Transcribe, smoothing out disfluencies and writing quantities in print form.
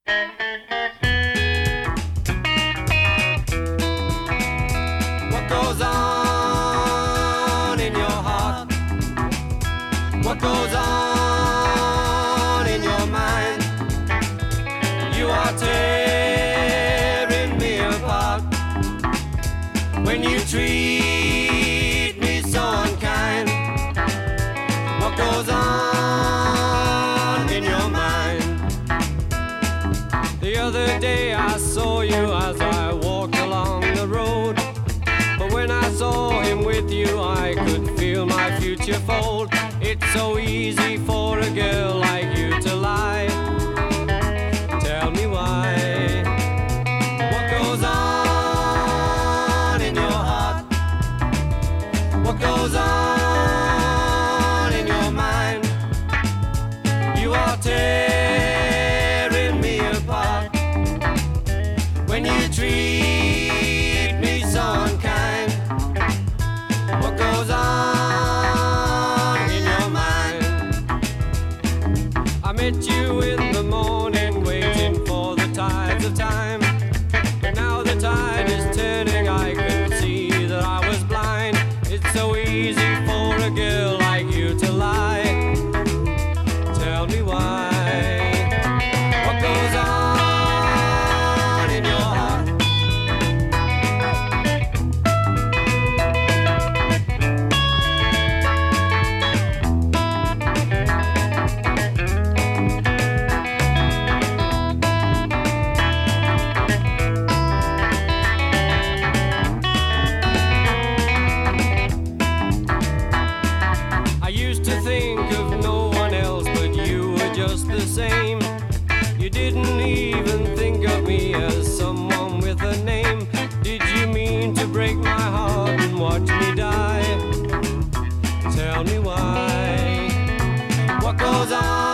What goes on in your heart? What goes on in your mind? You are tearing me apart when you treat me so unkind. What goes on in your mind? The other day I saw you as I walked along the road, but when I saw him with you I could feel my future fold. It's so easy for a girl like you to lie. Tell me why. What goes on in your heart? What goes on in your mind? You are tearing me apart when you treat me so unkind. What goes on in your mind? I met you in the morning waiting for the tides of time, but now the tide is turning, I can see that I was blind. It's so easy for a girl like you to lie. Tell me why. What goes on in your heart? I used to think of no one else, but you were just the same. You didn't even think of me as someone with a name. Did you mean to break my heart and watch me die? Tell me why. What goes on